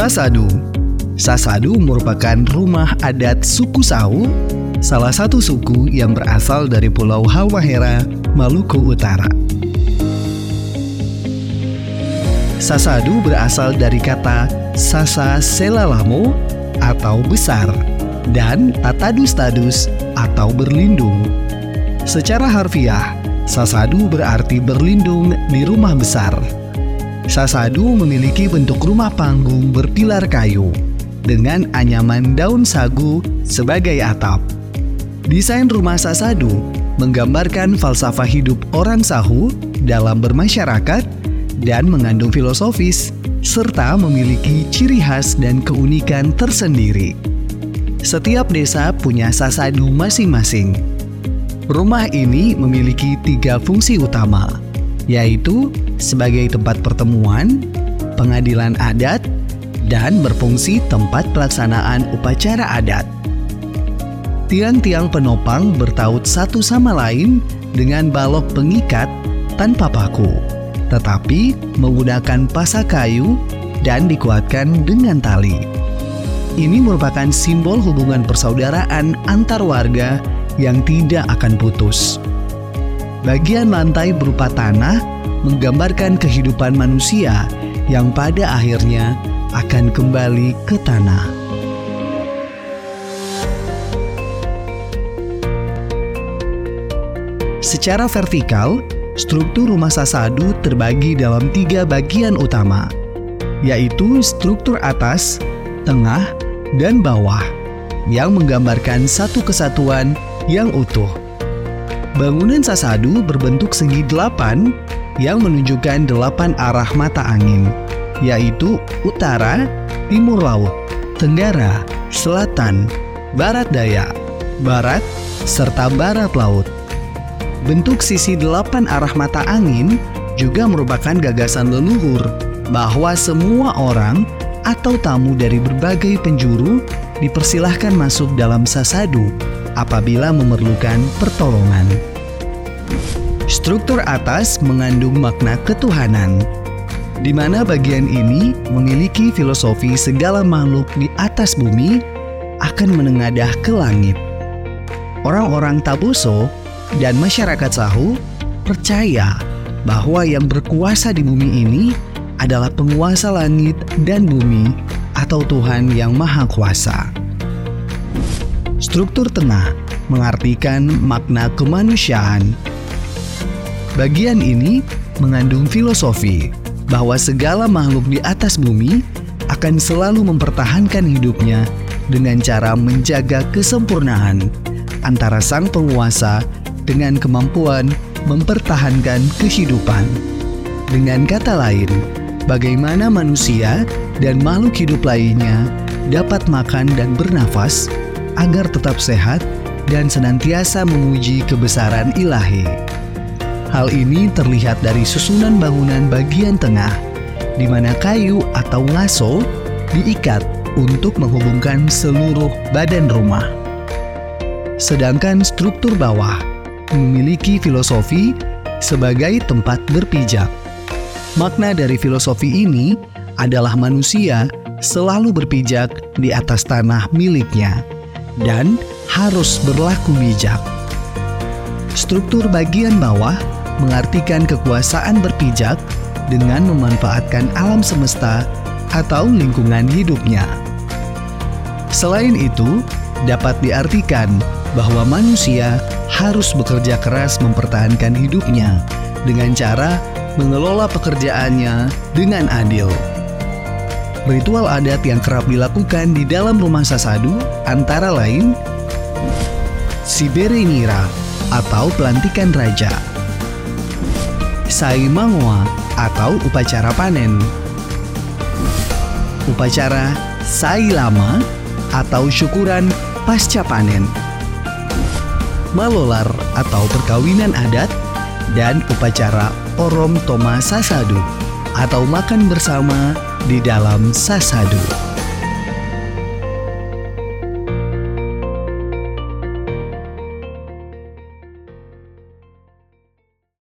Sasadu. Sasadu merupakan rumah adat suku Sahu, salah satu suku yang berasal dari Pulau Halmahera, Maluku Utara. Sasadu berasal dari kata Sasa Selalamo atau besar dan Atadus-tadus atau berlindung. Secara harfiah, Sasadu berarti berlindung di rumah besar. Sasadu memiliki bentuk rumah panggung berpilar kayu dengan anyaman daun sagu sebagai atap. Desain rumah Sasadu menggambarkan falsafah hidup orang Sahu dalam bermasyarakat dan mengandung filosofis serta memiliki ciri khas dan keunikan tersendiri. Setiap desa punya Sasadu masing-masing. Rumah ini memiliki 3 fungsi utama, yaitu sebagai tempat pertemuan, pengadilan adat, dan berfungsi tempat pelaksanaan upacara adat. Tiang-tiang penopang bertaut satu sama lain dengan balok pengikat tanpa paku, tetapi menggunakan pasak kayu dan dikuatkan dengan tali. Ini merupakan simbol hubungan persaudaraan antar warga yang tidak akan putus. Bagian lantai berupa tanah menggambarkan kehidupan manusia yang pada akhirnya akan kembali ke tanah. Secara vertikal, struktur rumah Sasadu terbagi dalam 3 bagian utama, yaitu struktur atas, tengah, dan bawah, yang menggambarkan satu kesatuan yang utuh. Bangunan Sasadu berbentuk segi 8 yang menunjukkan 8 arah mata angin, yaitu utara, timur laut, tenggara, selatan, barat daya, barat, serta barat laut. Bentuk sisi 8 arah mata angin juga merupakan gagasan leluhur bahwa semua orang atau tamu dari berbagai penjuru dipersilahkan masuk dalam Sasadu apabila memerlukan pertolongan. Struktur atas mengandung makna ketuhanan, di mana bagian ini memiliki filosofi segala makhluk di atas bumi akan menengadah ke langit. Orang-orang Taboso dan masyarakat Sahu percaya bahwa yang berkuasa di bumi ini adalah penguasa langit dan bumi atau Tuhan yang Maha Kuasa. Struktur tengah mengartikan makna kemanusiaan. Bagian ini mengandung filosofi bahwa segala makhluk di atas bumi akan selalu mempertahankan hidupnya dengan cara menjaga kesempurnaan antara sang penguasa dengan kemampuan mempertahankan kehidupan. Dengan kata lain, bagaimana manusia dan makhluk hidup lainnya dapat makan dan bernafas agar tetap sehat dan senantiasa memuji kebesaran ilahi. Hal ini terlihat dari susunan bangunan bagian tengah, di mana kayu atau ngaso diikat untuk menghubungkan seluruh badan rumah. Sedangkan struktur bawah memiliki filosofi sebagai tempat berpijak. Makna dari filosofi ini adalah manusia selalu berpijak di atas tanah miliknya dan harus berlaku bijak. Struktur bagian bawah mengartikan kekuasaan berpijak dengan memanfaatkan alam semesta atau lingkungan hidupnya. Selain itu, dapat diartikan bahwa manusia harus bekerja keras mempertahankan hidupnya dengan cara mengelola pekerjaannya dengan adil. Ritual adat yang kerap dilakukan di dalam rumah Sasadu antara lain Siberenira atau pelantikan raja, Saimangoa atau upacara panen, upacara Sailama atau syukuran pasca panen, Malolar atau perkawinan adat, dan upacara Orom Toma Sasadu atau makan bersama di dalam Sasadu.